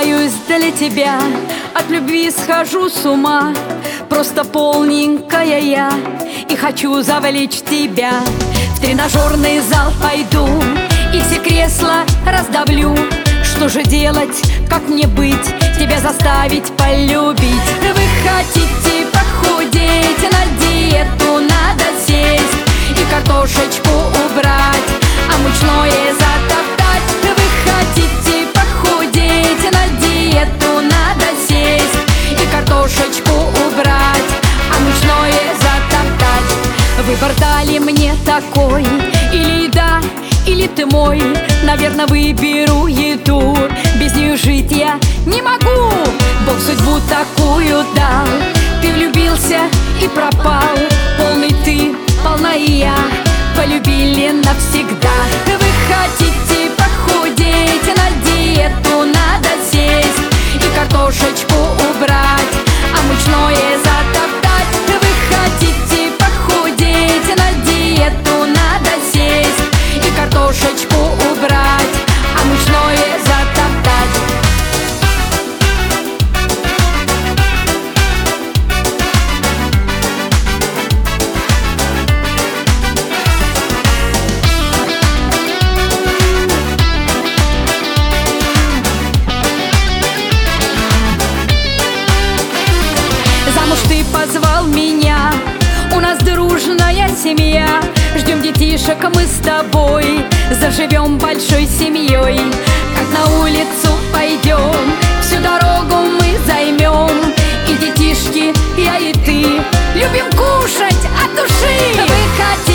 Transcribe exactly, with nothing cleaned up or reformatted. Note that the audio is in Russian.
Стараюсь для тебя, от любви схожу с ума. Просто полненькая я, и хочу завлечь тебя. В тренажерный зал пойду, и все кресла раздавлю. Что же делать, как мне быть, тебя заставить полюбить? Вы хотите похудеть, на диету надо сесть и картошечку убрать, а мучное затоптать. Вы хотите похудеть, на диету надо сесть и картошечку убрать, а мучное затоптать. Выбор дали мне такой: или еда, или ты мой. Наверное, выберу еду, без нее жить я не могу. Бог судьбу такую дал, ты влюбился и пропал. Полный ты, полна и я, полюбили навсегда. Вы хотите похудеть, на диету надо сесть и картошечку убрать, а мучное затоптать. Вы хотите похудеть, на диету надо сесть и картошечку убрать, а мучное затоптать. Замуж ты позвал меня, у нас дружная семья. Ждем детишек мы с тобой, заживем большой семьей. Как на улицу пойдем, всю дорогу мы займем. И детишки, я и ты любим кушать от души. Вы хотите